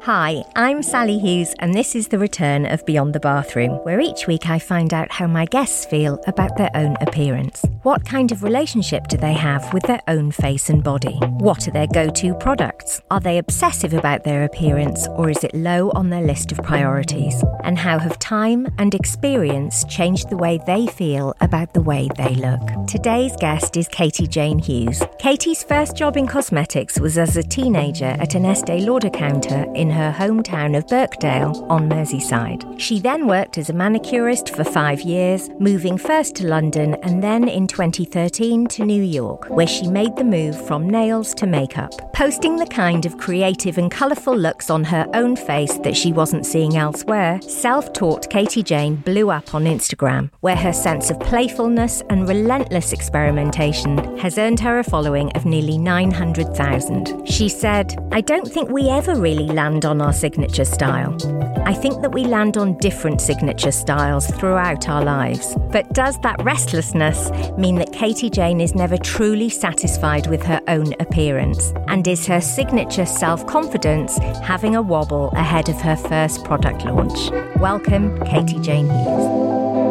Hi, I'm Sally Hughes, and this is the return of Beyond the Bathroom, where each week I find out how my guests feel about their own appearance. What kind of relationship do they have with their own face and body? What are their go-to products? Are they obsessive about their appearance, or is it low on their list of priorities? And how have time and experience changed the way they feel about the way they look? Today's guest is Katie Jane Hughes. Katie's first job in cosmetics was as a teenager at an Estee Lauder counter in her hometown of Birkdale on Merseyside. She then worked as a manicurist for 5 years, moving first to London and then in 2013 to New York, where she made the move from nails to makeup. Posting the kind of creative and colourful looks on her own face that she wasn't seeing elsewhere, self-taught Katie Jane blew up on Instagram, where her sense of playfulness and relentless experimentation has earned her a following of nearly 900,000. She said, "I don't think we ever really land on our signature style. I think that we land on different signature styles throughout our lives. But does that restlessness mean that Katie Jane is never truly satisfied with her own appearance? And is her signature self-confidence having a wobble ahead of her first product launch?" Welcome, Katie Jane Hughes.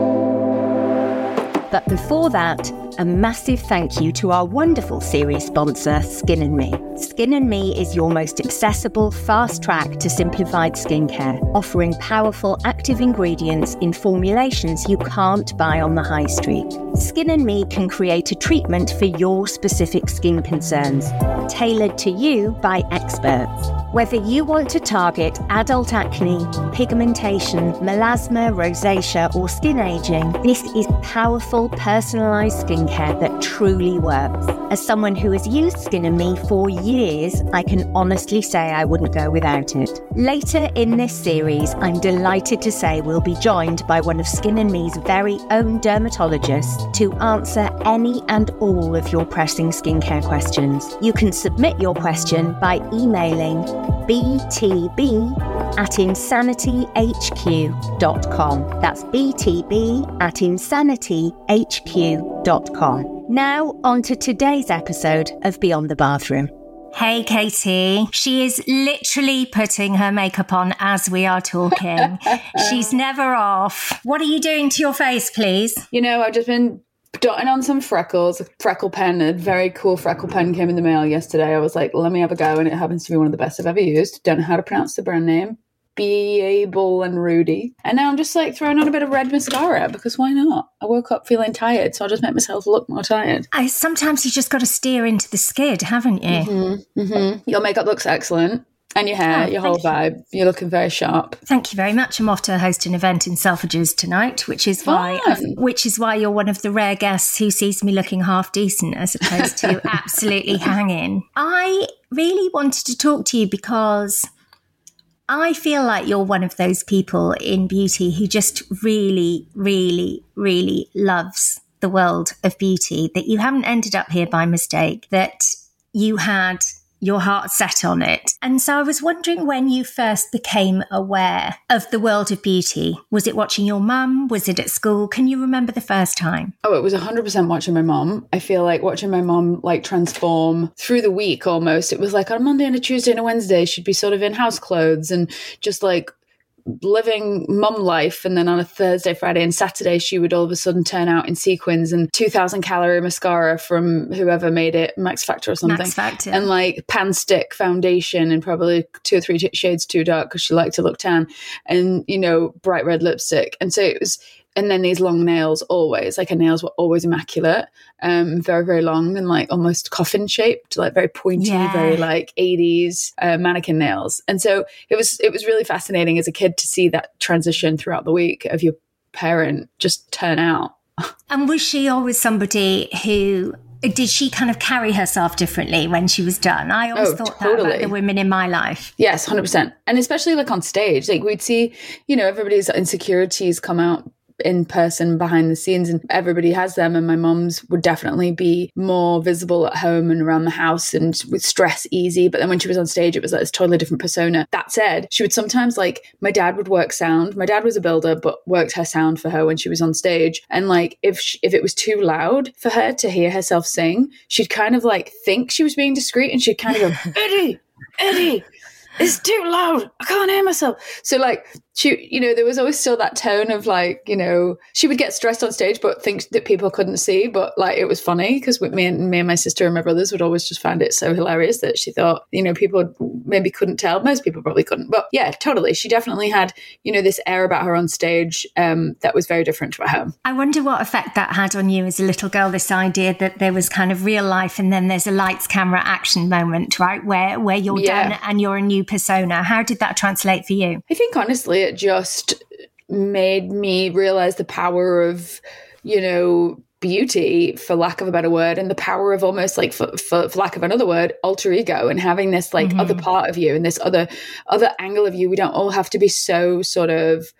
But before that, a massive thank you to our wonderful series sponsor, Skin & Me. Skin & Me is your most accessible, fast track to simplified skincare, offering powerful active ingredients in formulations you can't buy on the high street. Skin & Me can create a treatment for your specific skin concerns, tailored to you by experts. Whether you want to target adult acne, pigmentation, melasma, rosacea, or skin aging, this is powerful, personalised skincare that truly works. As someone who has used Skin & Me for years, I can honestly say I wouldn't go without it. Later in this series, I'm delighted to say we'll be joined by one of Skin & Me's very own dermatologists to answer any and all of your pressing skincare questions. You can submit your question by emailing btb@insanity.hq.com. That's btb@insanity.hq.com. Now, on to today's episode of Beyond the Bathroom. Hey, Katie. She is literally putting her makeup on as we are talking. She's never off. What are you doing to your face, please? You know, I've just been dotting on some freckles. A freckle pen, a very cool freckle pen came in the mail yesterday. I was like, let me have a go, and it happens to be one of the best I've ever used. Don't know how to pronounce the brand name. Beable and Rudy. And now I'm just like throwing on a bit of red mascara because why not? I woke up feeling tired, so I'll just make myself look more tired. Sometimes you just got to steer into the skid, haven't you? Mm-hmm, mm-hmm. Your makeup looks excellent. And your hair, your whole vibe. You're looking very sharp. Thank you very much. I'm off to host an event in Selfridges tonight, which is why you're one of the rare guests who sees me looking half decent as opposed to absolutely hanging. I really wanted to talk to you because I feel like you're one of those people in beauty who just really, really, really loves the world of beauty, that you haven't ended up here by mistake, that you had your heart set on it. And so I was wondering when you first became aware of the world of beauty. Was it watching your mum? Was it at school? Can you remember the first time? Oh, it was 100% watching my mum. I feel like watching my mum like transform through the week almost. It was like on a Monday and a Tuesday and a Wednesday, she'd be sort of in house clothes and just like living mum life, and then on a Thursday, Friday and Saturday she would all of a sudden turn out in sequins and 2,000 calorie mascara from whoever made it, Max Factor or something, Max Factor. And like pan stick foundation and probably 2 or 3 shades too dark because she liked to look tan, and you know, bright red lipstick. And so it was, and then these long nails, always like her nails were always immaculate, very, very long and like almost coffin shaped, like very pointy, very like 80s mannequin nails. And so it was really fascinating as a kid to see that transition throughout the week of your parent just turn out. And was she always somebody who, did she kind of carry herself differently when she was done? I always thought that about the women in my life. Yes, 100%. And especially like on stage, like we'd see, you know, everybody's insecurities come out in person behind the scenes, and everybody has them, and my mum's would definitely be more visible at home and around the house and with stress easy, but then when she was on stage it was like this totally different persona. That said, she would sometimes, like, my dad would work sound. My dad was a builder but worked her sound for her when she was on stage, and like if it was too loud for her to hear herself sing, she'd kind of like think she was being discreet and she'd kind of go Eddie it's too loud. I can't hear myself. So like she, you know, there was always still that tone of like, you know, she would get stressed on stage, but think that people couldn't see. But like, it was funny because me and my sister and my brothers would always just find it so hilarious that she thought, you know, people maybe couldn't tell. Most people probably couldn't. But yeah, totally. She definitely had, you know, this air about her on stage that was very different to at home. I wonder what effect that had on you as a little girl, this idea that there was kind of real life and then there's a lights, camera, action moment, right? Where you're done and you're a new persona. How did that translate for you? I think honestly, it just made me realize the power of, you know, beauty, for lack of a better word, and the power of almost like, for lack of another word, alter ego, and having this like other part of you and this other angle of you. We don't all have to be so sort of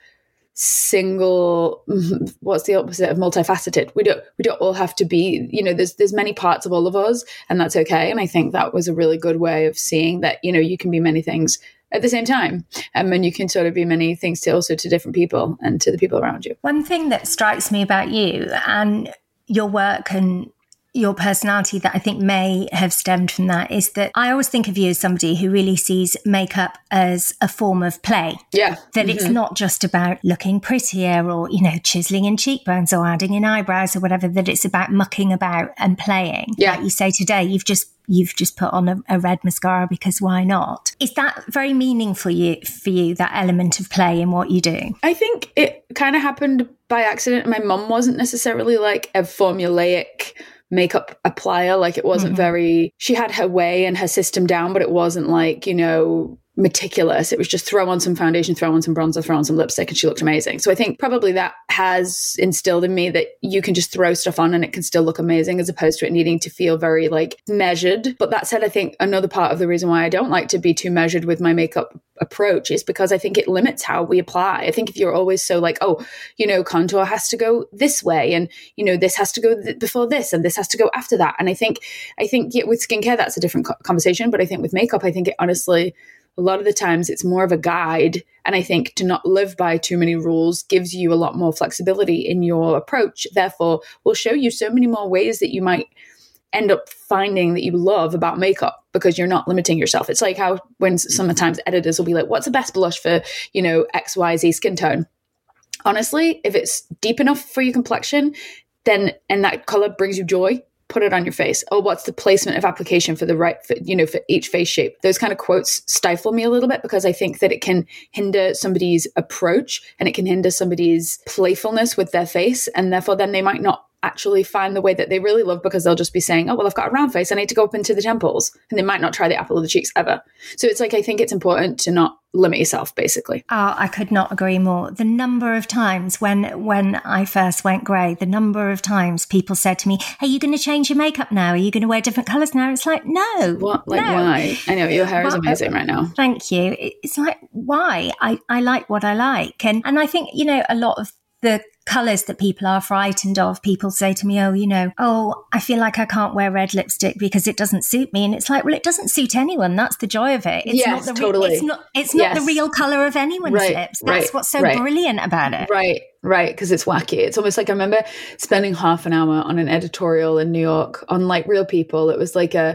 single, what's the opposite of multifaceted? We don't all have to be, you know, there's many parts of all of us, and that's okay. And I think that was a really good way of seeing that, you know, you can be many things at the same time, and you can sort of be many things to different people and to the people around you. One thing that strikes me about you and your work and your personality that I think may have stemmed from that is that I always think of you as somebody who really sees makeup as a form of play. Yeah. That it's not just about looking prettier or, you know, chiseling in cheekbones or adding in eyebrows or whatever, that it's about mucking about and playing. Yeah. Like you say today, you've just put on a red mascara because why not? Is that very meaningful for you, that element of play in what you do? I think it kind of happened by accident. My mum wasn't necessarily like a formulaic makeup applier. Like it wasn't very, she had her way and her system down, but it wasn't like, you know, meticulous. It was just throw on some foundation, throw on some bronzer, throw on some lipstick, and she looked amazing. So I think probably that has instilled in me that you can just throw stuff on and it can still look amazing, as opposed to it needing to feel very like measured. But that said, I think another part of the reason why I don't like to be too measured with my makeup approach is because I think it limits how we apply. I think if you're always so like, oh, you know, contour has to go this way, and you know, this has to go before this, and this has to go after that. And I think yeah, with skincare that's a different conversation. But I think with makeup, I think it honestly, a lot of the times it's more of a guide. And I think to not live by too many rules gives you a lot more flexibility in your approach. Therefore, will show you so many more ways that you might end up finding that you love about makeup, because you're not limiting yourself. It's like how when sometimes editors will be like, what's the best blush for, you know, XYZ skin tone? Honestly, if it's deep enough for your complexion, then, and that color brings you joy, put it on your face. Or what's the placement of application for the right, for, you know, for each face shape? Those kind of quotes stifle me a little bit, because I think that it can hinder somebody's approach and it can hinder somebody's playfulness with their face. And therefore then they might not actually find the way that they really love, because they'll just be saying, oh, well, I've got a round face, I need to go up into the temples. And they might not try the apple of the cheeks ever. So it's like, I think it's important to not limit yourself, basically. Oh, I could not agree more. The number of times when I first went grey, the number of times people said to me, are you going to change your makeup now? Are you going to wear different colours now? It's like, no. What? Like, no. why? I know, your hair is amazing right now. Thank you. It's like, why? I like what I like. And I think, you know, a lot of the colours that people are frightened of, people say to me, oh, you know, oh, I feel like I can't wear red lipstick because it doesn't suit me. And it's like, well, it doesn't suit anyone. That's the joy of it. It's yes, not the totally. It's not the real colour of anyone's lips. That's what's so brilliant about it. Right, because it's wacky. It's almost like, I remember spending half an hour on an editorial in New York on like Real People. It was like a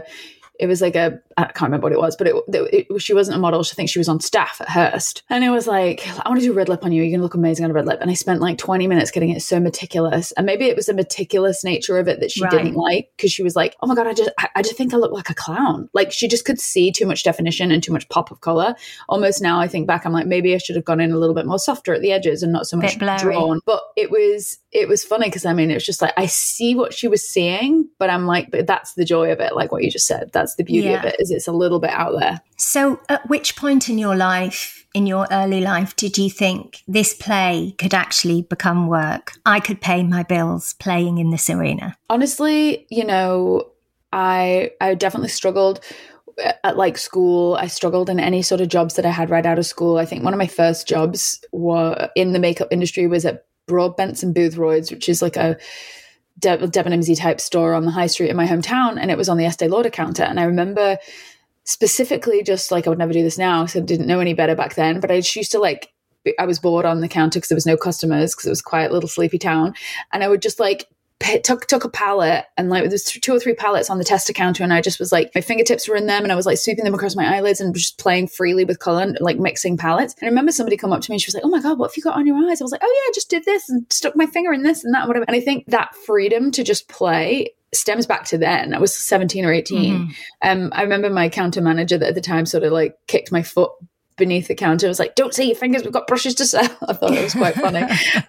I can't remember what it was, but she wasn't a model. I think she was on staff at Hearst. And it was like, I want to do a red lip on you. You're going to look amazing on a red lip. And I spent like 20 minutes getting it so meticulous. And maybe it was the meticulous nature of it that she didn't like, because she was like, oh my God, I just think I look like a clown. Like she just could see too much definition and too much pop of color. Almost now I think back, I'm like, maybe I should have gone in a little bit more softer at the edges and not so much drawn. But it was funny, because I mean, it was just like, I see what she was seeing, but I'm like, but that's the joy of it. Like what you just said, that's the beauty of it, is it's a little bit out there. So at which point in your life, in your early life, did you think this play could actually become work? I could pay my bills playing in this arena. Honestly, you know, I definitely struggled at like school. I struggled in any sort of jobs that I had right out of school. I think one of my first jobs were in the makeup industry was at Broadbents and Boothroyd's, which is like a Debenhams type store on the high street in my hometown. And it was on the Estee Lauder counter. And I remember specifically just like, I would never do this now, so I didn't know any better back then, but I just used to like, I was bored on the counter because there was no customers, because it was a quiet little sleepy town. And I would just like took a palette, and like there's 2 or 3 palettes on the tester counter, and I just was like, my fingertips were in them, and I was like sweeping them across my eyelids and just playing freely with color and like mixing palettes. And I remember somebody come up to me and she was like, oh my God, what have you got on your eyes? I was like, oh yeah, I just did this and stuck my finger in this and that, whatever. And I think that freedom to just play stems back to then. I was 17 or 18. I remember my counter manager that at the time sort of like kicked my foot beneath the counter. I was like, don't see your fingers, we've got brushes to sell. I thought it was quite funny.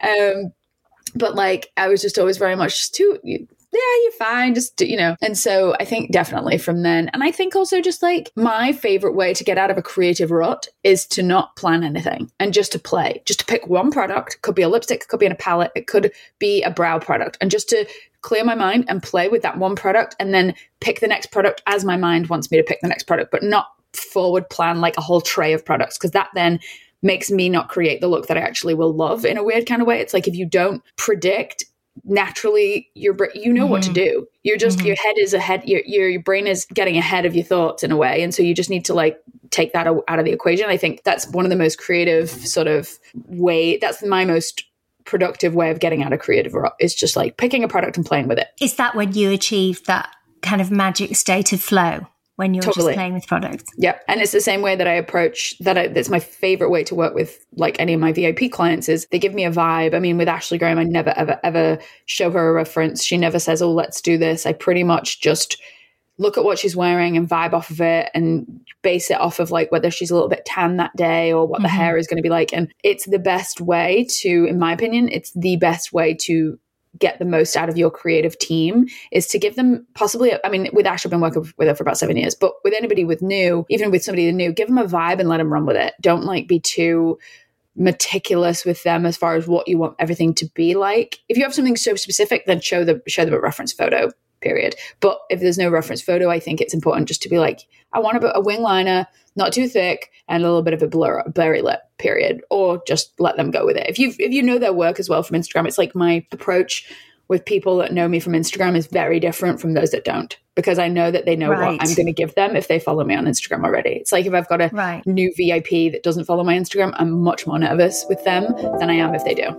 But like, I was just always very much just too, yeah, you're fine, just, you know. And so I think definitely from then. And I think also just like my favorite way to get out of a creative rut is to not plan anything and just to play, just to pick one product. It could be a lipstick, it could be in a palette, it could be a brow product, and just to clear my mind and play with that one product and then pick the next product as my mind wants me to pick the next product, but not forward plan like a whole tray of products, because that then makes me not create the look that I actually will love in a weird kind of way. It's like if you don't predict, naturally you know what to do. You're just your head is ahead, your brain is getting ahead of your thoughts in a way, and so you just need to like take that out of the equation. I think that's one of the most creative sort of way, that's my most productive way of getting out of creative rut, is just like picking a product and playing with it. Is that when you achieve that kind of magic state of flow? When you're just playing with products. Yeah. And it's the same way that I approach that's my favorite way to work with like any of my VIP clients, is they give me a vibe. I mean, with Ashley Graham, I never, ever show her a reference. She never says, oh, let's do this. I pretty much just look at what she's wearing and vibe off of it and base it off of like whether she's a little bit tan that day or what the hair is going to be like. And it's the best way to, in my opinion, it's the best way to get the most out of your creative team, is to give them possibly, I mean, with Ash, I've been working with her for about 7 years, but with anybody with new, even with somebody new, give them a vibe and let them run with it. Don't like be too meticulous with them as far as what you want everything to be like. If you have something so specific, then show them a reference photo, period. But if there's no reference photo, I think it's important just to be like, I want a wing liner, not too thick, and a little bit of a blurry lip, period. Or just let them go with it. If you know their work as well from Instagram, it's like my approach with people that know me from Instagram is very different from those that don't, because I know that they know what I'm going to give them if they follow me on Instagram already. It's like if I've got a new VIP that doesn't follow my Instagram, I'm much more nervous with them than I am if they do.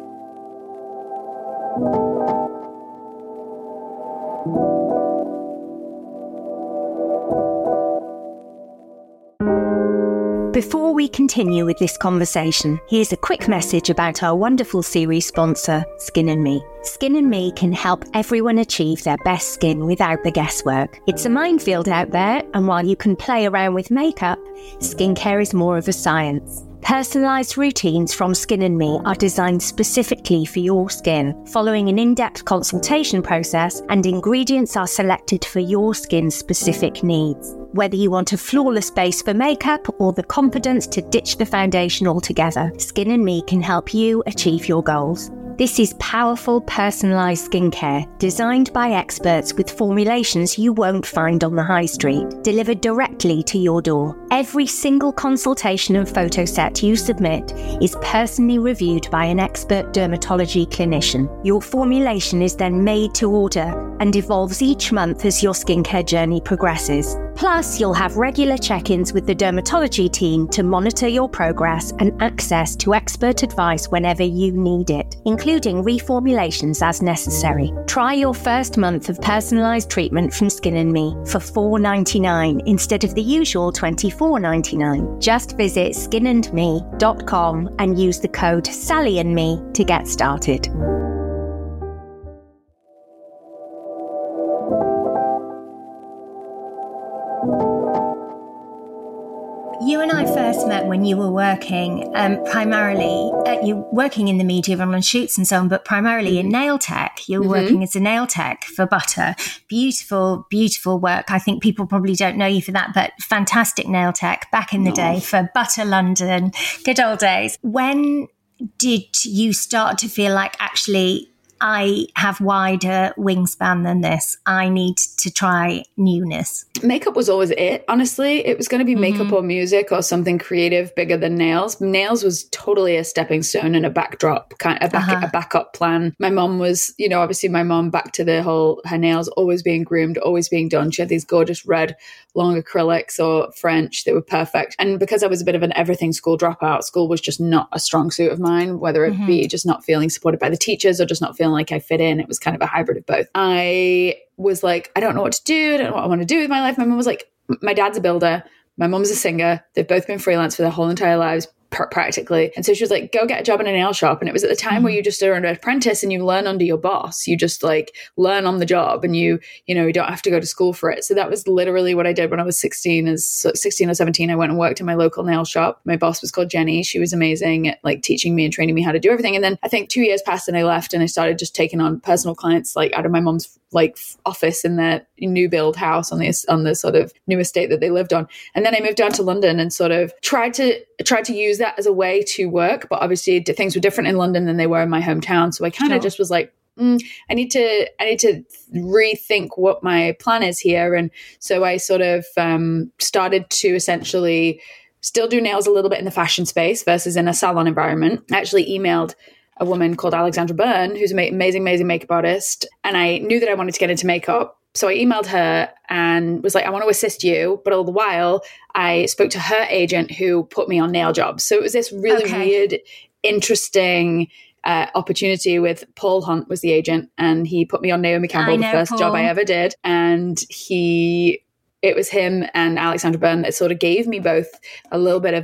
Before we continue with this conversation, here's a quick message about our wonderful series sponsor, Skin & Me. Skin & Me can help everyone achieve their best skin without the guesswork. It's a minefield out there, and while you can play around with makeup, skincare is more of a science. Personalised routines from Skin & Me are designed specifically for your skin, following an in-depth consultation process, and ingredients are selected for your skin's specific needs. Whether you want a flawless base for makeup or the confidence to ditch the foundation altogether, Skin & Me can help you achieve your goals. This is powerful, personalised skincare designed by experts with formulations you won't find on the high street, delivered directly to your door. Every single consultation and photo set you submit is personally reviewed by an expert dermatology clinician. Your formulation is then made to order and evolves each month as your skincare journey progresses. Plus, you'll have regular check-ins with the dermatology team to monitor your progress and access to expert advice whenever you need it, including reformulations as necessary. Try your first month of personalised treatment from Skin & Me for $4.99 instead of the usual $24.99. Just visit skinandme.com and use the code SallyandMe to get started. You and I first met when you were working primarily, you working in the media and on shoots and so on, but primarily in nail tech. You were working as a nail tech for Butter. Beautiful, beautiful work. I think people probably don't know you for that, but fantastic nail tech back in the day for Butter London. Good old days. When did you start to feel like, actually, I have wider wingspan than this. I need to try newness. Makeup was always it, honestly. It was going to be makeup or music or something creative bigger than nails. Nails was totally a stepping stone and a backdrop, a backup plan. My mom was, obviously my mom, back to the whole, her nails always being groomed, always being done. She had these gorgeous red long acrylics or French. They were perfect. And because I was a bit of an everything school dropout, school was just not a strong suit of mine, whether it be just not feeling supported by the teachers or just not feeling feeling like I fit in. It was kind of a hybrid of both. I was like, I don't know what to do. I don't know what I want to do with my life. My mom was like, my dad's a builder. My mom's a singer. They've both been freelance for their whole entire lives, practically. And so she was like, go get a job in a nail shop. And it was at the time where you just are an apprentice and you learn under your boss. You just like learn on the job, and you don't have to go to school for it. So that was literally what I did when I was 16 or 17. I went and worked in my local nail shop. My boss was called Jenny. She was amazing at like teaching me and training me how to do everything. And then I think 2 years passed and I left, and I started just taking on personal clients like out of my mom's like office in their new build house on the sort of new estate that they lived on. And then I moved down to London and sort of tried to use that as a way to work, but obviously things were different in London than they were in my hometown. So I kind of just was like, I need to rethink what my plan is here. And so I sort of started to essentially still do nails a little bit in the fashion space versus in a salon environment. I actually emailed a woman called Alexandra Byrne, who's an amazing makeup artist. And I knew that I wanted to get into makeup. So I emailed her and was like, I want to assist you. But all the while, I spoke to her agent who put me on nail jobs. So it was this really weird, interesting opportunity with Paul Hunt was the agent. And he put me on Naomi Campbell, the first job I ever did. And it was him and Alexandra Byrne that sort of gave me both a little bit of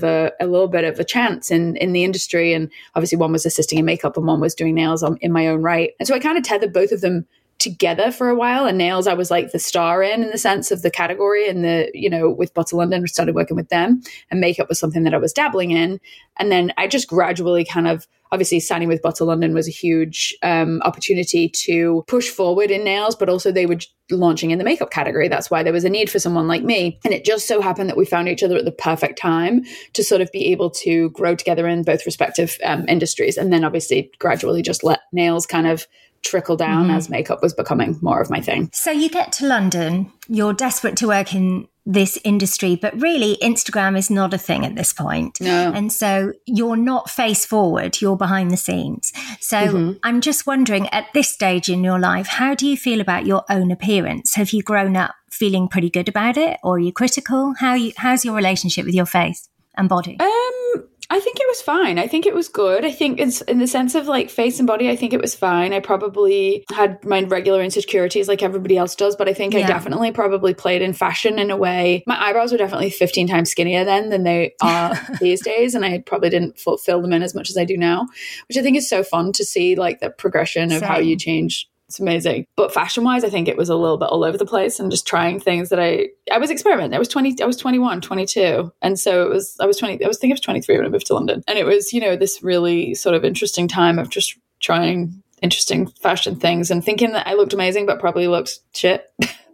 a chance in the industry. And obviously one was assisting in makeup and one was doing nails in my own right. And so I kind of tethered both of them together for a while. And nails, I was like the star in the sense of the category, and with Butter London, we started working with them, and makeup was something that I was dabbling in. And then I just gradually kind of, obviously signing with Butter London was a huge opportunity to push forward in nails, but also they were launching in the makeup category. That's why there was a need for someone like me. And it just so happened that we found each other at the perfect time to sort of be able to grow together in both respective industries. And then obviously gradually just let nails kind of trickle down as makeup was becoming more of my thing. So you get to London, you're desperate to work in this industry, but really Instagram is not a thing at this point. No. And so you're not face forward, you're behind the scenes. So I'm just wondering, at this stage in your life, how do you feel about your own appearance? Have you grown up feeling pretty good about it, or are you critical? How's your relationship with your face and body? I think it was fine. I think it was good. I think it's in the sense of like face and body, I think it was fine. I probably had my regular insecurities like everybody else does, but I think I definitely probably played in fashion in a way. My eyebrows were definitely 15 times skinnier then than they are these days. And I probably didn't fill them in as much as I do now, which I think is so fun to see, like the progression of how you change. It's amazing. But fashion wise, I think it was a little bit all over the place and just trying things that I was experimenting. I was 21, 22. And so I was 23 when I moved to London. And it was, this really sort of interesting time of just trying interesting fashion things and thinking that I looked amazing, but probably looked shit.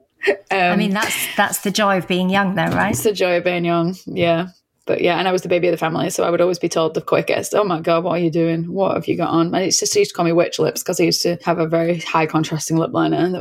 I mean, that's the joy of being young though, right? It's the joy of being young. Yeah. But yeah, and I was the baby of the family, so I would always be told the quickest, oh my God, what are you doing? What have you got on? And they used to call me witch lips because I used to have a very high contrasting lip liner that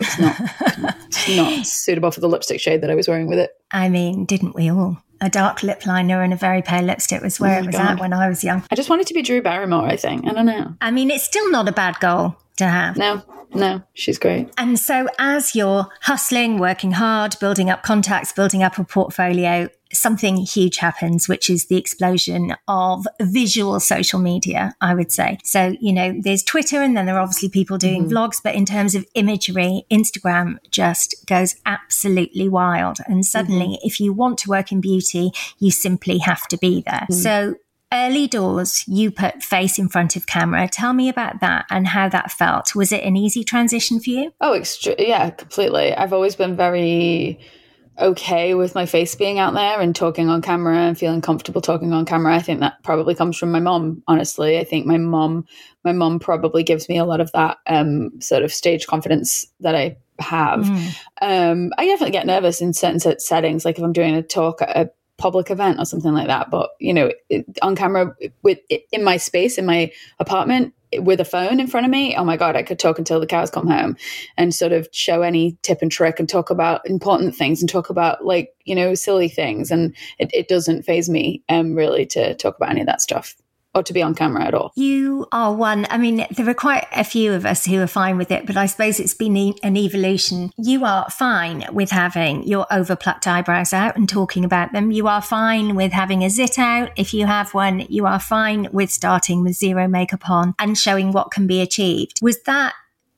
was not suitable for the lipstick shade that I was wearing with it. I mean, didn't we all? A dark lip liner and a very pale lipstick was where it was at when I was young. I just wanted to be Drew Barrymore, I think. I don't know. I mean, it's still not a bad goal to have. No, she's great. And so as you're hustling, working hard, building up contacts, building up a portfolio, something huge happens, which is the explosion of visual social media, I would say. So, there's Twitter, and then there are obviously people doing vlogs, but in terms of imagery, Instagram just goes absolutely wild. And suddenly, if you want to work in beauty, you simply have to be there. So early doors, you put face in front of camera. Tell me about that and how that felt. Was it an easy transition for you? Oh, yeah, completely. I've always been very okay with my face being out there and talking on camera and feeling comfortable talking on camera. I think that probably comes from my mom, honestly. I think my mom probably gives me a lot of that sort of stage confidence that I have. I definitely get nervous in certain settings, like if I'm doing a talk at a public event or something like that. But, on camera in my space, in my apartment, with a phone in front of me, oh my God, I could talk until the cows come home and sort of show any tip and trick and talk about important things and talk about silly things. And it doesn't faze me really to talk about any of that stuff or to be on camera at all. You are one. I mean, there are quite a few of us who are fine with it, but I suppose it's been an evolution. You are fine with having your overplucked eyebrows out and talking about them. You are fine with having a zit out if you have one. You are fine with starting with zero makeup on and showing what can be achieved. Was that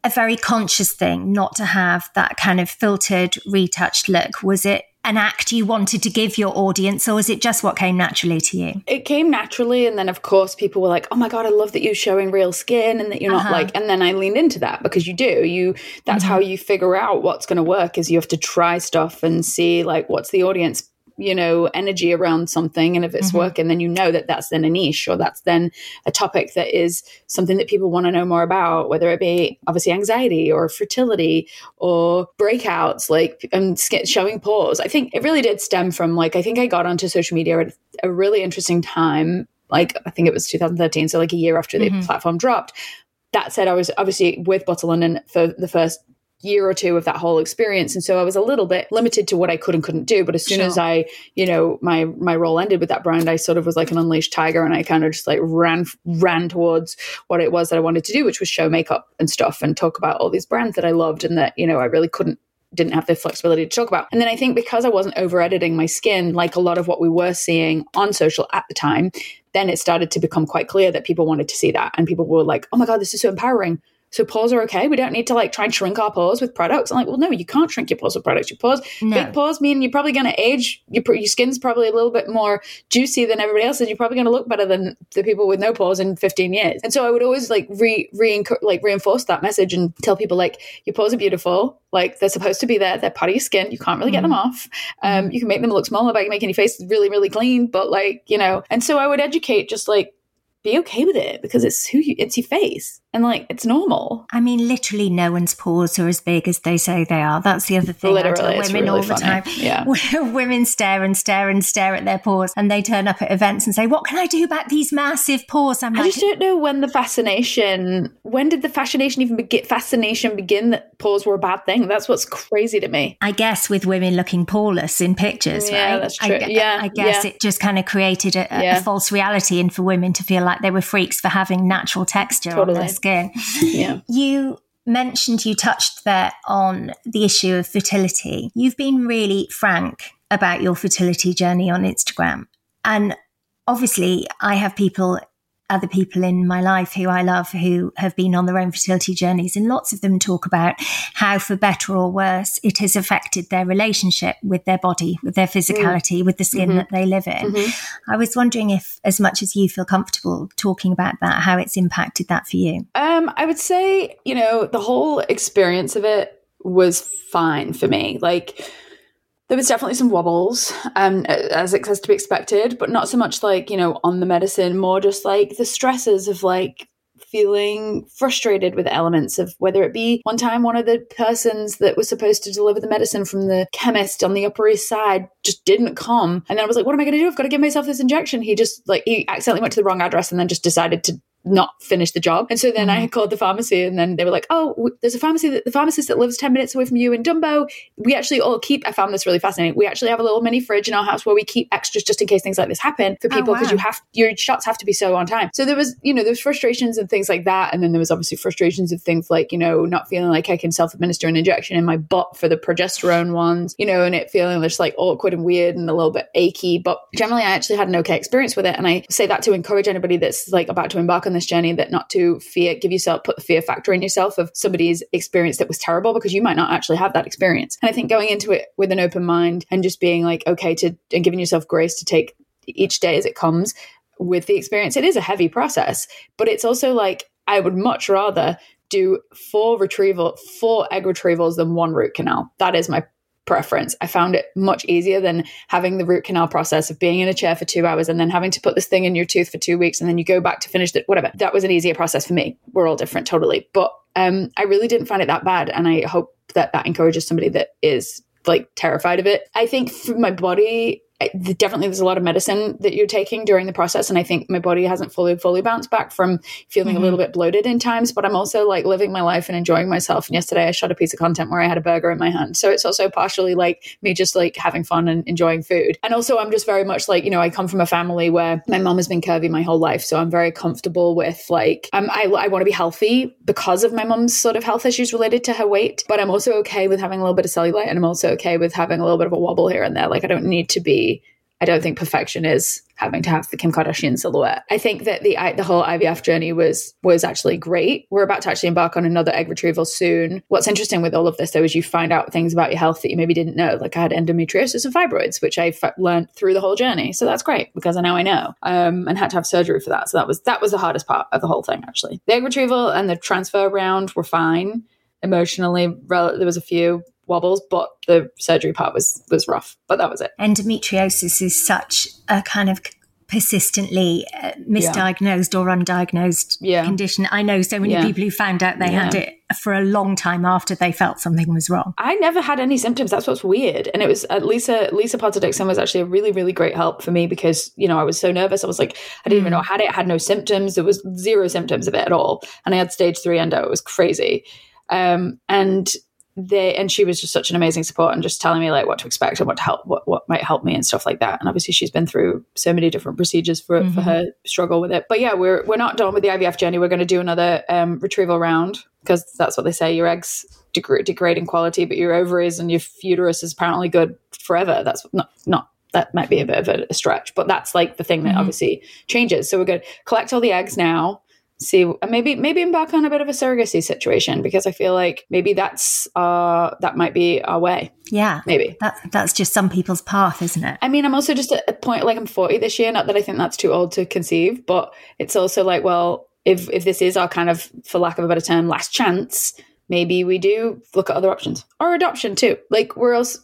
a very conscious thing not to have that kind of filtered, retouched look? Was it an act you wanted to give your audience, or is it just what came naturally to you? It came naturally. And then, of course, people were like, oh my God, I love that you're showing real skin and that you're not like, and then I leaned into that because that's how you figure out what's going to work, is you have to try stuff and see like, what's the audience energy around something. And if it's working, then that's then a niche, or that's then a topic that is something that people want to know more about, whether it be obviously anxiety or fertility or breakouts, like showing pores. I think it really did stem from like, I think I got onto social media at a really interesting time. Like, I think it was 2013. So like a year after the platform dropped. That said, I was obviously with Butter London for the first year or two of that whole experience. And so I was a little bit limited to what I could and couldn't do. But as soon as I, my role ended with that brand, I sort of was like an unleashed tiger, and I kind of just like ran towards what it was that I wanted to do, which was show makeup and stuff and talk about all these brands that I loved and that, I really didn't have the flexibility to talk about. And then I think because I wasn't over editing my skin, like a lot of what we were seeing on social at the time, then it started to become quite clear that people wanted to see that. And people were like, oh my God, this is so empowering. So pores are okay. We don't need to like try and shrink our pores with products. I'm like, well, no, you can't shrink your pores with products. Your pores, big pores mean you're probably going to age. Your skin's probably a little bit more juicy than everybody else's. You're probably going to look better than the people with no pores in 15 years. And so I would always like reinforce that message and tell people like, your pores are beautiful. Like they're supposed to be there. They're part of your skin. You can't really get them off. You can make them look smaller by making your face really, really clean. But like, and so I would educate, just like, be okay with it because it's your face. And like, it's normal. I mean, literally no one's pores are as big as they say they are. That's the other thing. Literally, I tell women all the time. Yeah. Women stare and stare and stare at their pores, and they turn up at events and say, what can I do about these massive pores? I just don't know when did the fascination begin that pores were a bad thing? That's what's crazy to me. I guess with women looking poreless in pictures, right? Yeah, that's true. I guess it just kind of created a false reality, and for women to feel like they were freaks for having natural texture on their skin. Yeah. You mentioned, you touched there on the issue of fertility. You've been really frank about your fertility journey on Instagram. And obviously I have other people in my life who I love who have been on their own fertility journeys, and lots of them talk about how, for better or worse, it has affected their relationship with their body, with their physicality, with the skin that they live in. I was wondering if, as much as you feel comfortable talking about that, how it's impacted that for you. I would say, the whole experience of it was fine for me. Like, there was definitely some wobbles, as it has to be expected, but not so much like, on the medicine, more just like the stresses of like feeling frustrated with elements of, whether it be one time one of the persons that was supposed to deliver the medicine from the chemist on the Upper East Side just didn't come. And then I was like, what am I going to do? I've got to give myself this injection. He accidentally went to the wrong address and then just decided to not finish the job. And so then I called the pharmacy, and then they were like, oh, there's a pharmacy the pharmacist that lives 10 minutes away from you in Dumbo. We actually all I found this really fascinating. We actually have a little mini fridge in our house where we keep extras just in case things like this happen for people, because your shots have to be so on time. So there was, there was frustrations and things like that. And then there was obviously frustrations of things like, not feeling like I can self-administer an injection in my butt for the progesterone ones, and it feeling just like awkward and weird and a little bit achy. But generally I actually had an okay experience with it. And I say that to encourage anybody that's like about to embark on this journey, that not to put the fear factor in yourself of somebody's experience that was terrible, because you might not actually have that experience. And I think going into it with an open mind and just being like, okay, and giving yourself grace to take each day as it comes with the experience. It is a heavy process, but it's also like, I would much rather do 4 egg retrievals than 1 root canal. That is my preference. I found it much easier than having the root canal process of being in a chair for 2 hours and then having to put this thing in your tooth for 2 weeks and then you go back to finish it, whatever. That was an easier process for me. We're all different, totally. But I really didn't find it that bad. And I hope that encourages somebody that is like terrified of it. I think for my body, definitely there's a lot of medicine that you're taking during the process. And I think my body hasn't fully bounced back from feeling a little bit bloated in times, but I'm also like living my life and enjoying myself. And yesterday I shot a piece of content where I had a burger in my hand. So it's also partially like me just like having fun and enjoying food. And also I'm just very much like, I come from a family where my mom has been curvy my whole life. So I'm very comfortable with like, I want to be healthy because of my mom's sort of health issues related to her weight, but I'm also okay with having a little bit of cellulite, and I'm also okay with having a little bit of a wobble here and there. Like I don't need to be I don't think perfection is having to have the Kim Kardashian silhouette. I think that the whole IVF journey was actually great. We're about to actually embark on another egg retrieval soon. What's interesting with all of this, though, is you find out things about your health that you maybe didn't know. Like I had endometriosis and fibroids, which I learned through the whole journey. So that's great because now I know, and had to have surgery for that. So that was the hardest part of the whole thing, actually. The egg retrieval and the transfer round were fine. Emotionally, there was a few wobbles, but the surgery part was rough, but that was it. Endometriosis is such a kind of persistently misdiagnosed or undiagnosed condition. I know so many people who found out they had it for a long time after they felt something was wrong. I never had any symptoms. That's what's weird. And it was Lisa Potter-Dixon was actually a really, really great help for me because, I was so nervous. I was like, I didn't even know I had it. I had no symptoms. There was zero symptoms of it at all. And I had stage 3 endo. It was crazy. And she was just such an amazing support and just telling me like what to expect and what might help me and stuff like that. And obviously she's been through so many different procedures for her struggle with it. But yeah, we're not done with the IVF journey. We're going to do another retrieval round because that's what they say. Your eggs degrade in quality, but your ovaries and your uterus is apparently good forever. That's not that might be a bit of a stretch, but that's like the thing that obviously changes. So we're going to collect all the eggs now. See, maybe embark on a bit of a surrogacy situation because I feel like maybe that might be our way. Yeah, maybe that's just some people's path, isn't it? I mean, I'm also just at a point like I'm 40 this year. Not that I think that's too old to conceive, but it's also like, well, if this is our kind of, for lack of a better term, last chance, maybe we do look at other options or adoption too. Like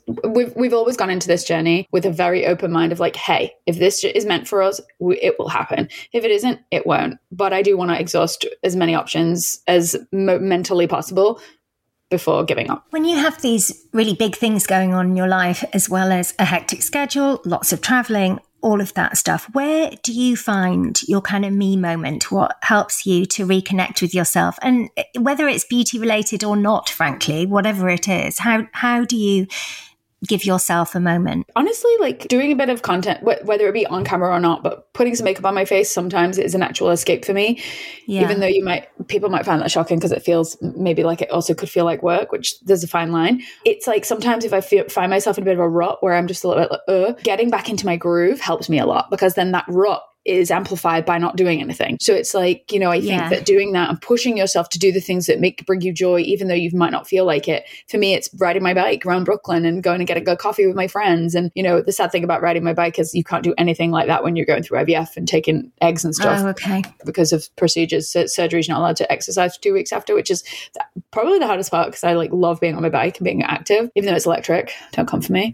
we've always gone into this journey with a very open mind of like, hey, if this is meant for us, it will happen. If it isn't, it won't. But I do want to exhaust as many options as mentally possible before giving up. When you have these really big things going on in your life, as well as a hectic schedule, lots of traveling, all of that stuff, where do you find your kind of me moment? What helps you to reconnect with yourself? And whether it's beauty related or not, frankly, whatever it is, how do you give yourself a moment? Honestly, like doing a bit of content, whether it be on camera or not, but putting some makeup on my face sometimes is an actual escape for me. Yeah. Even though people might find that shocking because it feels maybe like it also could feel like work, which there's a fine line. It's like sometimes if I find myself in a bit of a rut where I'm just a little bit like, getting back into my groove helps me a lot because then that rut is amplified by not doing anything. So it's like, I think that doing that and pushing yourself to do the things that bring you joy, even though you might not feel like it. For me, it's riding my bike around Brooklyn and going to get a good coffee with my friends. And, the sad thing about riding my bike is you can't do anything like that when you're going through IVF and taking eggs and stuff. Oh, okay. Because of procedures. So surgery's not allowed to exercise for 2 weeks after, which is probably the hardest part because I love being on my bike and being active, even though it's electric. Don't come for me.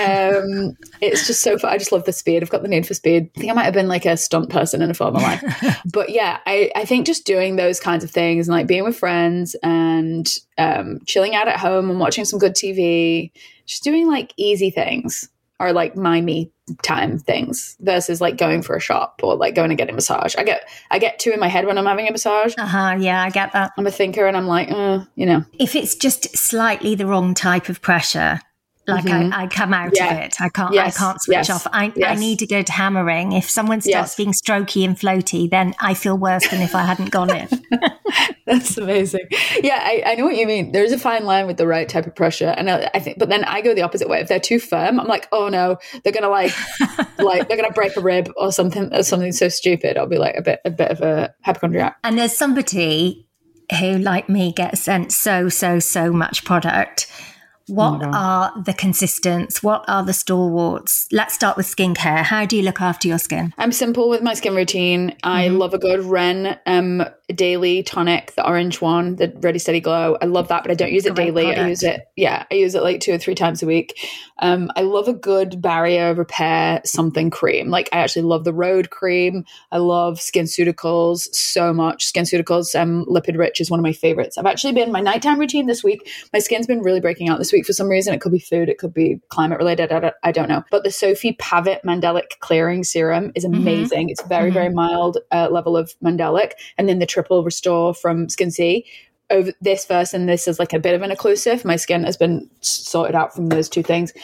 It's just so fun. I just love the speed. I've got the need for speed. I think I might have been like a stunt person in a former life. But yeah, I think just doing those kinds of things and like being with friends and chilling out at home and watching some good TV, just doing like easy things are like my me time things versus like going for a shop or like going to get a massage. I get too in my head when I'm having a massage. Yeah, I get that. I'm a thinker and I'm like, If it's just slightly the wrong type of pressure, like I come out of it. I can't switch off. I need to go to hammering. If someone starts being strokey and floaty, then I feel worse than if I hadn't gone in. That's amazing. Yeah, I know what you mean. There's a fine line with the right type of pressure. And I think, but then I go the opposite way. If they're too firm, I'm like, oh no, they're going to they're going to break a rib or something so stupid. I'll be like a bit of a hypochondriac. And there's somebody who, like me, gets sent so much product. What are the consistents? What are the stalwarts? Let's start with skincare. How do you look after your skin? I'm simple with my skin routine. I love a good Ren daily tonic, the orange one, the Ready Steady Glow. I love that, but I don't use it daily. I use it like 2 or 3 times a week. I love a good barrier repair something cream. Like I actually love the Rhode cream. I love SkinCeuticals so much. SkinCeuticals Lipid Rich is one of my favorites. I've actually been my nighttime routine this week. My skin's been really breaking out this week for some reason. It could be food. It could be climate related. I don't know. But the Sophie Pavitt Mandelic Clearing Serum is amazing. It's very, very mild level of mandelic. And then the Triple Restore from SkinC. Over this first, and this is like a bit of an occlusive. My skin has been sorted out from those 2 things.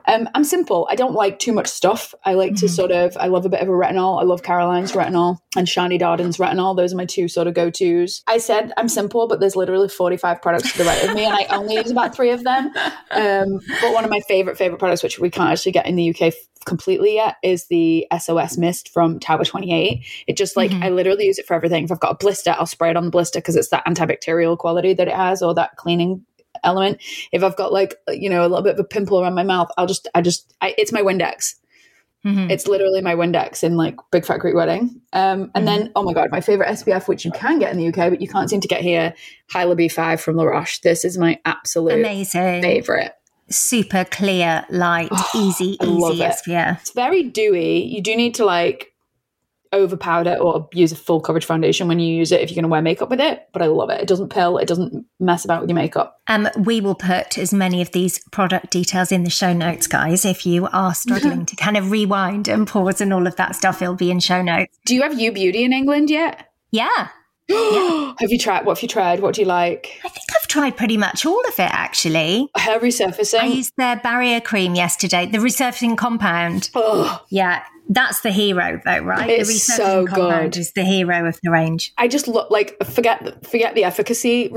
I'm simple. I don't like too much stuff. I like to I love a bit of a retinol. I love Caroline's retinol and Shani Darden's retinol. Those are my two sort of go-tos. I said I'm simple, but there's literally 45 products to the right of me, and I only use about 3 of them. But one of my favorite products, which we can't actually get in the UK completely yet, is the SOS Mist from Tower 28. It just I literally use it for everything. If I've got a blister, I'll spray it on the blister because it's that antibacterial quality that it has, or that cleaning element. If I've got a little bit of a pimple around my mouth, it's my Windex. It's literally my Windex in Big Fat Greek Wedding. And then, oh my God, my favorite SPF, which you can get in the UK, but you can't seem to get here, Hyla B5 from La Roche. This is my absolute amazing favorite. Super clear, light, easy SPF. It's very dewy. You do need to over powder or use a full coverage foundation when you use it if you're going to wear makeup with it, but I love it. It doesn't pill, it doesn't mess about with your makeup. We will put as many of these product details in the show notes, guys. If you are struggling to kind of rewind and pause and all of that stuff, it'll be in show notes. Do you have U Beauty in England yet? Yeah. What have you tried? What do you like? I think I've tried pretty much all of it, actually. Hair resurfacing. I used their barrier cream yesterday, the resurfacing compound. Yeah, that's the hero though, right? It's the resurfacing so compound good. is the hero of the range. I just look forget the efficacy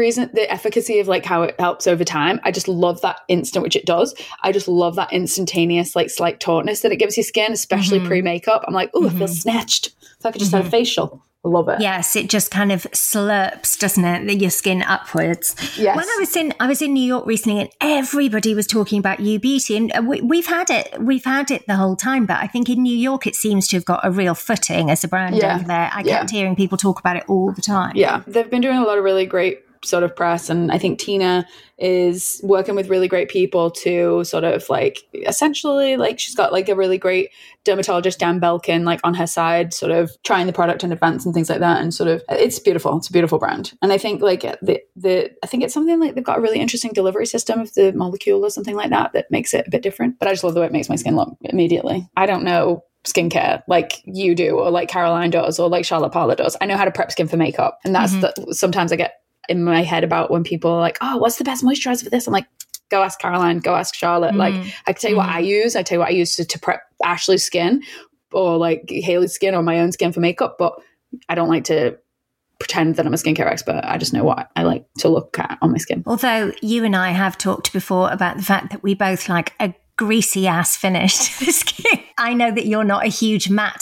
of how it helps over time. I just love that instant, which it does. I just love that instantaneous slight tautness that it gives your skin, especially pre-makeup. I'm like, I feel snatched. If I could just have a facial. I love it. Yes, it just kind of slurps, doesn't it? Your skin upwards. Yes. When I was in New York recently, and everybody was talking about U Beauty, and we've had it the whole time. But I think in New York, it seems to have got a real footing as a brand over there. I kept hearing people talk about it all the time. Yeah, they've been doing a lot of really great sort of press, and I think Tina is working with really great people to sort of essentially she's got a really great dermatologist, Dan Belkin, on her side, sort of trying the product in advance and things like that, and sort of it's beautiful. It's a beautiful brand, and I think I think it's something they've got a really interesting delivery system of the molecule or something like that makes it a bit different. But I just love the way it makes my skin look immediately. I don't know skincare like you do, or like Caroline does, or like Charlotte Parler does. I know how to prep skin for makeup, and that's sometimes I get in my head about when people are like, oh, what's the best moisturizer for this? I'm like, go ask Caroline, go ask Charlotte. I can tell you what I use. I tell you what I use to prep Ashley's skin, or Haley's skin, or my own skin for makeup. But I don't like to pretend that I'm a skincare expert. I just know what I like to look at on my skin. Although you and I have talked before about the fact that we both like a greasy ass finish to the skin. I know that you're not a huge matte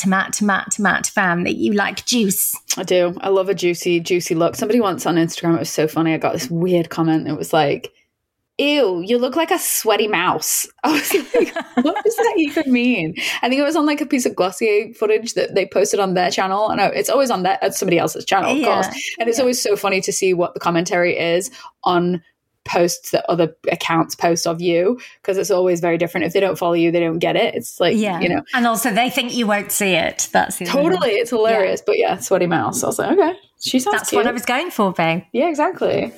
fan, that you like juice. I do. I love a juicy look. Somebody once on Instagram, it was so funny, I got this weird comment. It was like, ew, you look like a sweaty mouse. I was like, what does that even mean? I think it was on a piece of Glossier footage that they posted on their channel. And it's always on somebody else's channel, of course. And it's always so funny to see what the commentary is on posts that other accounts post of you, because it's always very different. If they don't follow you, they don't get it. It's and also they think you won't see it. That's totally it's hilarious. But sweaty mouse. I was like, okay, she sounds that's cute. What I was going for, babe. Yeah, exactly.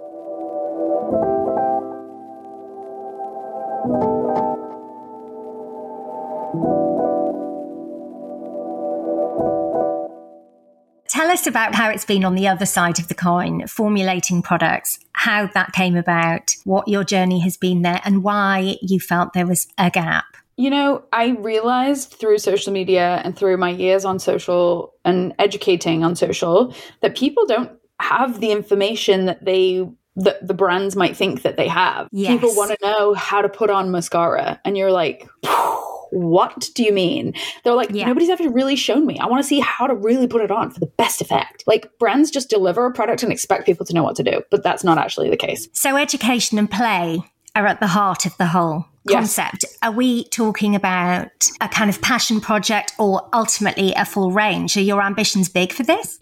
Tell us about how it's been on the other side of the coin, formulating products, how that came about, what your journey has been there, and why you felt there was a gap. I realized through social media and through my years on social and educating on social that people don't have the information that the brands might think that they have. Yes. People want to know how to put on mascara, and you're like, what do you mean? They're like, nobody's ever really shown me. I want to see how to really put it on for the best effect. Brands just deliver a product and expect people to know what to do, but that's not actually the case. So education and play are at the heart of the whole concept. Yes. Are we talking about a kind of passion project, or ultimately a full range? Are your ambitions big for this?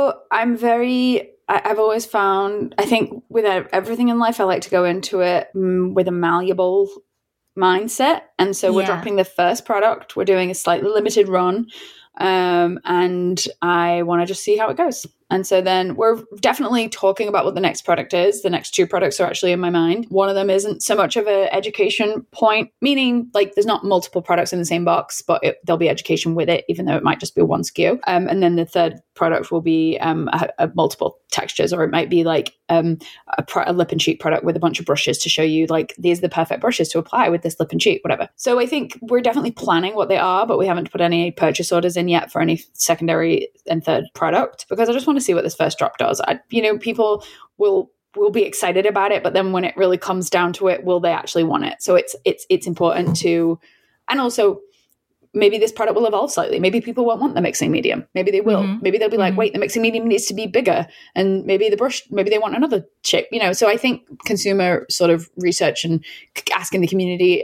I've always found, I think with everything in life, I like to go into it with a malleable mindset. And so we're dropping the first product. We're doing a slightly limited run. And I want to just see how it goes. And so then we're definitely talking about what the next product is. The next 2 products are actually in my mind. One of them isn't so much of an education point, meaning like there's not multiple products in the same box, but there'll be education with it, even though it might just be one SKU. And then the third product will be a multiple textures, or it might be like a lip and cheek product with a bunch of brushes to show you like these are the perfect brushes to apply with this lip and cheek, whatever. So I think we're definitely planning what they are, but we haven't put any purchase orders in yet for any secondary and third product, because I just want to see what this first drop does. People will be excited about it, but then when it really comes down to it, will they actually want it? So it's important to, and also maybe this product will evolve slightly. Maybe people won't want the mixing medium. Maybe they will. Maybe they'll be like, wait, the mixing medium needs to be bigger, and maybe the brush, maybe they want another shape. So I think consumer sort of research and asking the community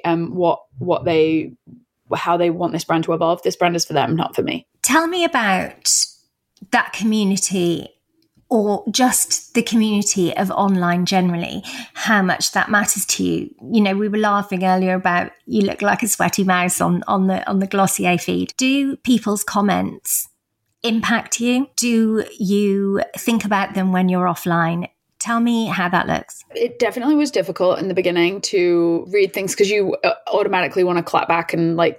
how they want this brand to evolve. This brand is for them, not for me. Tell me about that community, or just the community of online generally, how much that matters to you. We were laughing earlier about you look like a sweaty mouse on the Glossier feed. Do people's comments impact you? Do you think about them when you're offline? Tell me how that looks. It definitely was difficult in the beginning to read things, because you automatically want to clap back and like,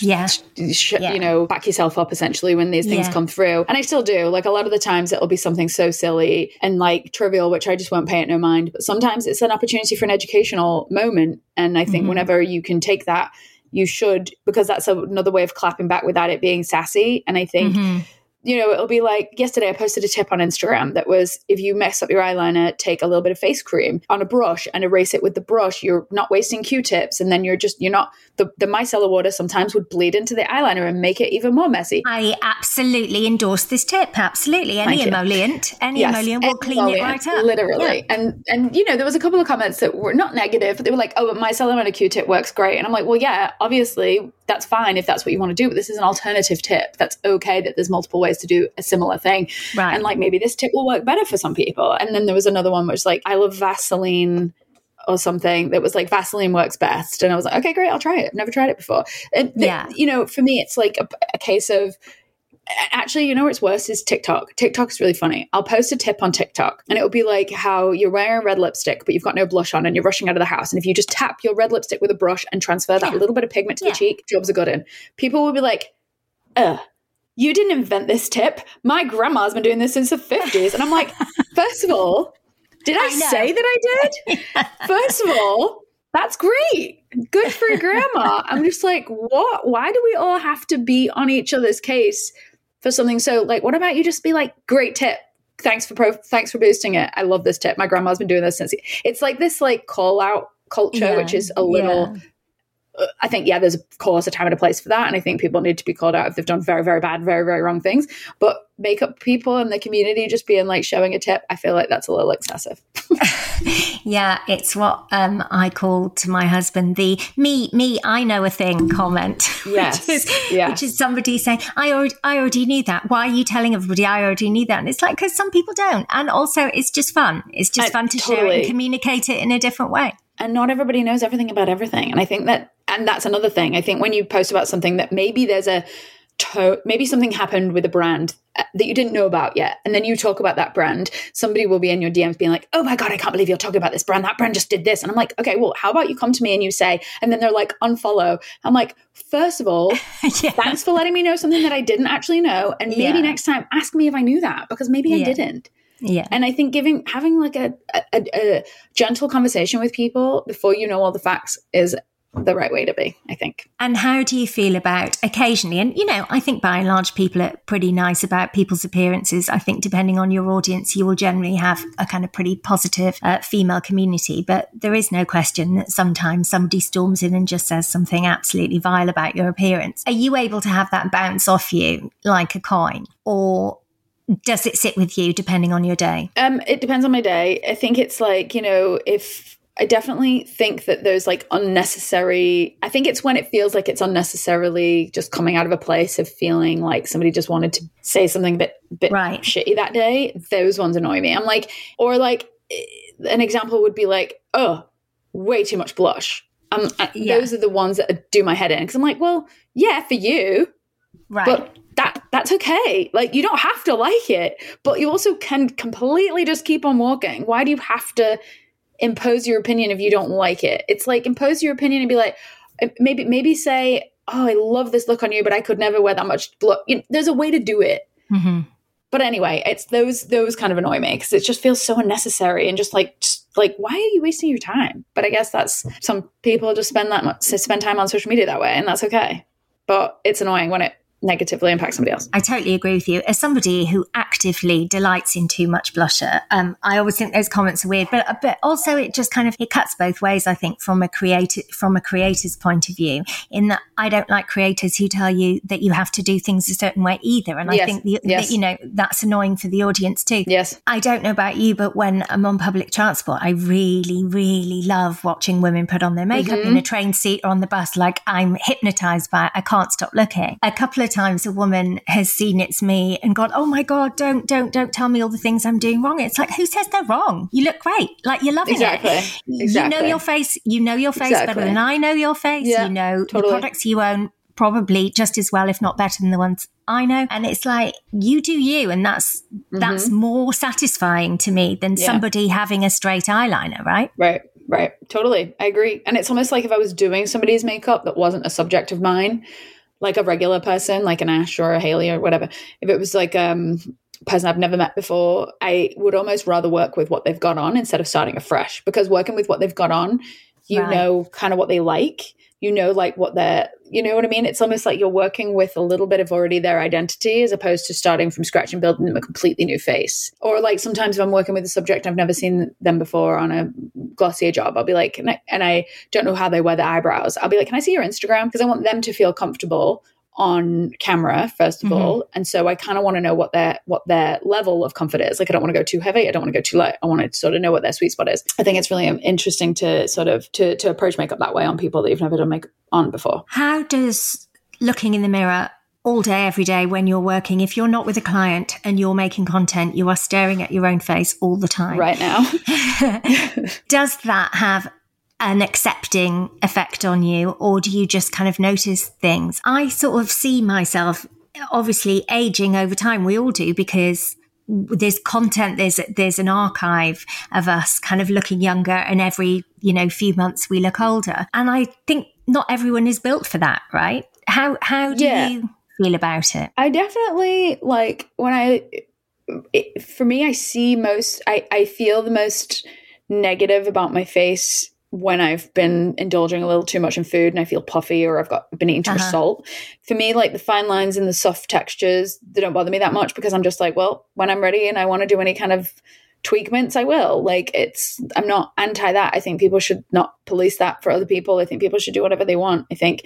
back yourself up essentially when these things come through. And I still do. Like a lot of the times it'll be something so silly and like trivial, which I just won't pay it no mind. But sometimes it's an opportunity for an educational moment. And I think whenever you can take that, you should, because that's another way of clapping back without it being sassy. And I think... it'll be like yesterday I posted a tip on Instagram that was, if you mess up your eyeliner, take a little bit of face cream on a brush and erase it with the brush. You're not wasting Q-tips, and then you're not, the micellar water sometimes would bleed into the eyeliner and make it even more messy. I absolutely endorse this tip. Absolutely. Any emollient will clean it right up. Literally. Yeah. And there was a couple of comments that were not negative, but they were like, oh, but micellar on a Q-tip works great. And I'm like, well, yeah, obviously that's fine if that's what you want to do, but this is an alternative tip. That's okay that there's multiple ways to do a similar thing. Right. And like maybe this tip will work better for some people. And then there was another one which like, I love Vaseline or something that was like Vaseline works best. And I was like, okay, great, I'll try it. I've never tried it before. And for me, it's like a case of, actually, what's worse is TikTok. TikTok's really funny. I'll post a tip on TikTok and it'll be like how you're wearing a red lipstick, but you've got no blush on and you're rushing out of the house. And if you just tap your red lipstick with a brush and transfer that little bit of pigment to the cheek, jobs are good in. People will be like, you didn't invent this tip. My grandma's been doing this since the 50s. And I'm like, first of all, did I say that I did? First of all, that's great. Good for your grandma. I'm just like, what? Why do we all have to be on each other's case for something? So like, what about you just be like, great tip. Thanks for boosting it. I love this tip. My grandma's been doing this since. It's like this like call out culture, which is a little, I think, there's of course a time and a place for that. And I think people need to be called out if they've done very, very bad, very, very wrong things. But makeup people in the community just being like showing a tip, I feel like that's a little excessive. It's what I call to my husband the me I know a thing comment. Yes. which is somebody saying, I already knew that. Why are you telling everybody I already knew that? And it's like, because some people don't. And also it's just fun. It's just fun to share it and communicate it in a different way. And not everybody knows everything about everything. And I think that's another thing. I think when you post about something that maybe there's maybe something happened with a brand that you didn't know about yet, and then you talk about that brand, somebody will be in your DMs being like, oh my God, I can't believe you're talking about this brand. That brand just did this. And I'm like, okay, well, how about you come to me and you say, and then they're like, unfollow. I'm like, first of all, thanks for letting me know something that I didn't actually know. And maybe next time ask me if I knew that, because maybe I didn't. Yeah. And I think having like a gentle conversation with people before you know all the facts is the right way to be, I think. And how do you feel about occasionally, and I think by and large people are pretty nice about people's appearances. I think depending on your audience, you will generally have a kind of pretty positive female community, but there is no question that sometimes somebody storms in and just says something absolutely vile about your appearance. Are you able to have that bounce off you like a coin, or does it sit with you depending on your day? It depends on my day. I think it's like, if I definitely think that there's like unnecessary, I think it's when it feels like it's unnecessarily just coming out of a place of feeling like somebody just wanted to say something a bit shitty that day. Those ones annoy me. I'm like, or like an example would be like, oh, way too much blush. Those are the ones that do my head in. Because I'm like, well, yeah, for you. Right. But that's okay. Like, you don't have to like it, but you also can completely just keep on walking. Why do you have to impose your opinion if you don't like it? It's like, impose your opinion and be like, maybe say, oh, I love this look on you, but I could never wear that much look. There's a way to do it. Mm-hmm. But anyway, it's those kind of annoy me because it just feels so unnecessary and just like, why are you wasting your time? But I guess that's, some people just spend time on social media that way, and that's okay. But it's annoying when it negatively impact somebody else. I totally agree with you. As somebody who actively delights in too much blusher, I always think those comments are weird, but also it just kind of, it cuts both ways, I think, from a creator's point of view, in that I don't like creators who tell you that you have to do things a certain way either. And I think that, that's annoying for the audience too. Yes. I don't know about you, but when I'm on public transport, I really, really love watching women put on their makeup in a train seat or on the bus. Like, I'm hypnotized by it. I can't stop looking. A couple of times a woman has seen It's Me and gone, oh my God, don't tell me all the things I'm doing wrong. It's like, who says they're wrong? You look great. Like, you're loving it. You know your face. You know your face better than I know your face. Yeah, you know the products you own probably just as well, if not better than the ones I know. And it's like, you do you. And that's more satisfying to me than somebody having a straight eyeliner, right? Right. Totally. I agree. And it's almost like if I was doing somebody's makeup that wasn't a subject of mine, like a regular person, like an Ash or a Haley or whatever, if it was like person I've never met before, I would almost rather work with what they've got on instead of starting afresh, because working with what they've got on, you know kind of what they like, like what they're, you know what I mean? It's almost like you're working with a little bit of already their identity as opposed to starting from scratch and building them a completely new face. Or like sometimes if I'm working with a subject, I've never seen them before on a Glossier job, I'll be like, and I don't know how they wear their eyebrows, I'll be like, can I see your Instagram? Because I want them to feel comfortable on camera, first of all. And so I kind of want to know what their level of comfort is. Like, I don't want to go too heavy. I don't want to go too light. I want to sort of know what their sweet spot is. I think it's really interesting to sort of to approach makeup that way on people that you've never done makeup on before. How does looking in the mirror all day, every day when you're working, if you're not with a client and you're making content, you are staring at your own face all the time right now. Does that have an accepting effect on you, or do you just kind of notice things? I sort of see myself obviously aging over time. We all do, because there's content, there's an archive of us kind of looking younger, and every few months we look older. And I think not everyone is built for that, right? How do you feel about it? I definitely, like, for me, I feel the most negative about my face when I've been indulging a little too much in food and I feel puffy, or I've been eating too much salt. For me, like, the fine lines and the soft textures, they don't bother me that much, because I'm just like, well, when I'm ready and I want to do any kind of tweakments, I will. Like, I'm not anti that. I think people should not police that for other people. I think people should do whatever they want. I think,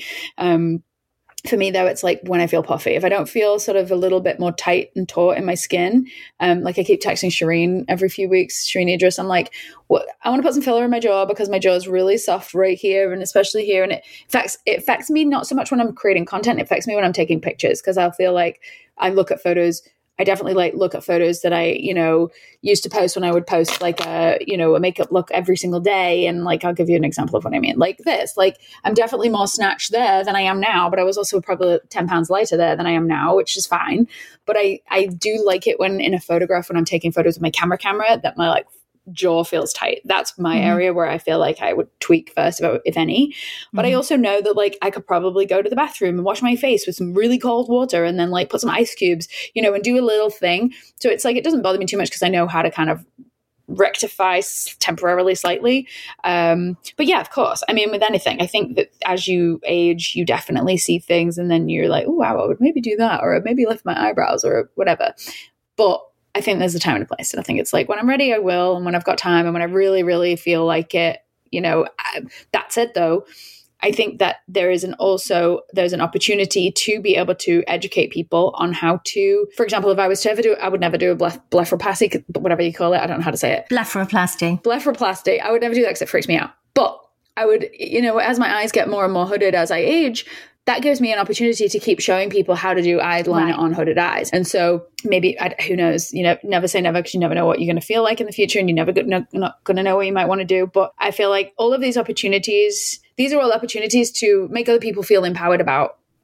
for me, though, it's like when I feel puffy. If I don't feel sort of a little bit more tight and taut in my skin, like I keep texting Shireen every few weeks, Shireen Idris, I'm like, I want to put some filler in my jaw, because my jaw is really soft right here, and especially here. And it affects me not so much when I'm creating content. It affects me when I'm taking pictures, because I'll feel like I look at photos. I definitely look at photos that I, used to post when I would post like a makeup look every single day. And like, I'll give you an example of what I mean. Like this, like, I'm definitely more snatched there than I am now, but I was also probably 10 pounds lighter there than I am now, which is fine. But I do like it when in a photograph, when I'm taking photos with my camera, that my jaw feels tight. That's my area where I feel like I would tweak first, if any. But I also know that like I could probably go to the bathroom and wash my face with some really cold water, and then like put some ice cubes, and do a little thing. So it's like, it doesn't bother me too much, because I know how to kind of rectify temporarily slightly. But yeah, of course. I mean, with anything, I think that as you age, you definitely see things, and then you're like, oh wow, I would maybe do that, or maybe lift my eyebrows or whatever. But I think there's a time and a place. And I think it's like, when I'm ready, I will. And when I've got time, and when I really, really feel like it, that's it though. I think that there's an opportunity to be able to educate people on how to, for example, if I was to ever do, I would never do a blepharoplasty, whatever you call it. I don't know how to say it. Blepharoplasty. I would never do that because it freaks me out. But I would, as my eyes get more and more hooded as I age, that gives me an opportunity to keep showing people how to do eyeliner on hooded eyes. And so maybe, who knows, never say never, because you never know what you're going to feel like in the future, and you're not going to know what you might want to do. But I feel like all of these opportunities, these are all opportunities to make other people feel empowered about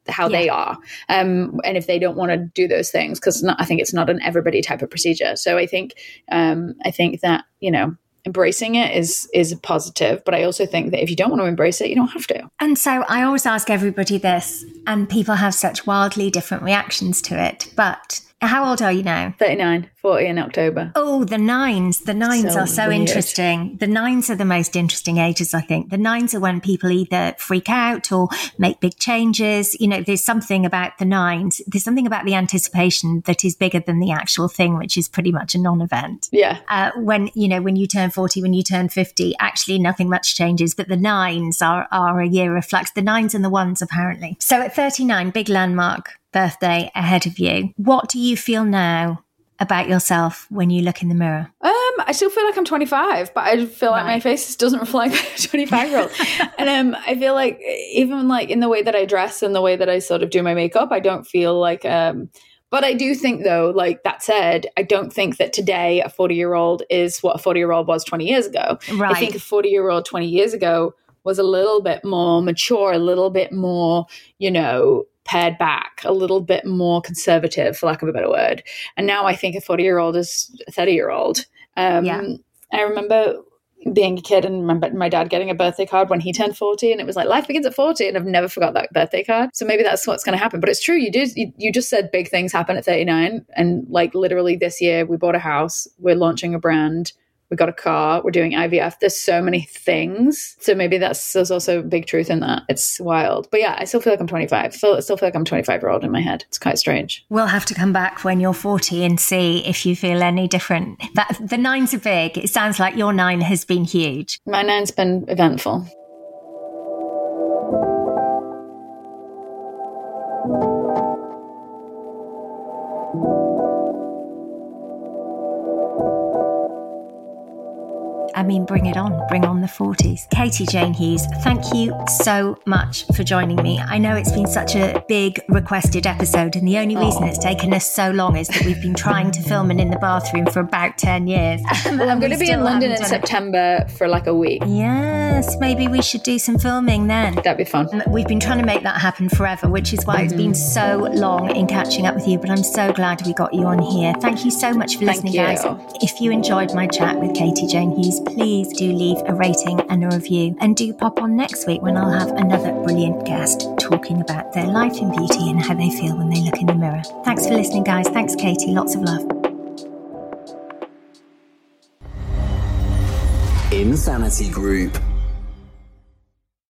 how they are. And if they don't want to do those things, because I think it's not an everybody type of procedure. So I think that, embracing it is a positive, but I also think that if you don't want to embrace it, you don't have to. And so I always ask everybody this, and people have such wildly different reactions to it, but how old are you now? 39, 40 in October. Oh, the nines. The nines are so weird. Interesting. The nines are the most interesting ages, I think. The nines are when people either freak out or make big changes. There's something about the nines. There's something about the anticipation that is bigger than the actual thing, which is pretty much a non-event. Yeah. When you turn 40, when you turn 50, actually nothing much changes. But the nines are a year of flux. The nines and the ones, apparently. So at 39, big landmark birthday ahead of you. What do you feel now about yourself when you look in the mirror? I still feel like I'm 25, but I feel like my face doesn't reflect a 25-year-old. And I feel like even like in the way that I dress and the way that I sort of do my makeup, I don't feel like but I do think, though, like that said, I don't think that today a 40-year-old is what a 40-year-old was 20 years ago. Right. I think a 40-year-old 20 years ago was a little bit more mature, a little bit more, pared back, a little bit more conservative, for lack of a better word. And now I think a 40-year-old is a 30-year-old. I remember being a kid and my dad getting a birthday card when he turned 40, and it was like, life begins at 40, and I've never forgot that birthday card. So maybe that's what's going to happen. But it's true, you just said big things happen at 39, and like literally this year we bought a house, we're launching a brand, we got a car, we're doing IVF. There's so many things. So maybe there's also big truth in that. It's wild. But yeah, I still feel like I'm 25. I still feel like I'm 25-year-old in my head. It's quite strange. We'll have to come back when you're 40 and see if you feel any different. The nines are big. It sounds like your 9 has been huge. My 9's been eventful. I mean, bring it on. Bring on the 40s. Katie Jane Hughes, thank you so much for joining me. I know it's been such a big requested episode, and the only reason it's taken us so long is that we've been trying to film it in the bathroom for about 10 years. Well, I'm going to be in London in September for like a week. Yes, maybe we should do some filming then. That'd be fun. We've been trying to make that happen forever, which is why it's been so long in catching up with you, but I'm so glad we got you on here. Thank you so much for listening, guys. If you enjoyed my chat with Katie Jane Hughes, please do leave a rating and a review, and do pop on next week when I'll have another brilliant guest talking about their life in beauty and how they feel when they look in the mirror. Thanks for listening, guys. Thanks, Katie. Lots of love. Insanity Group.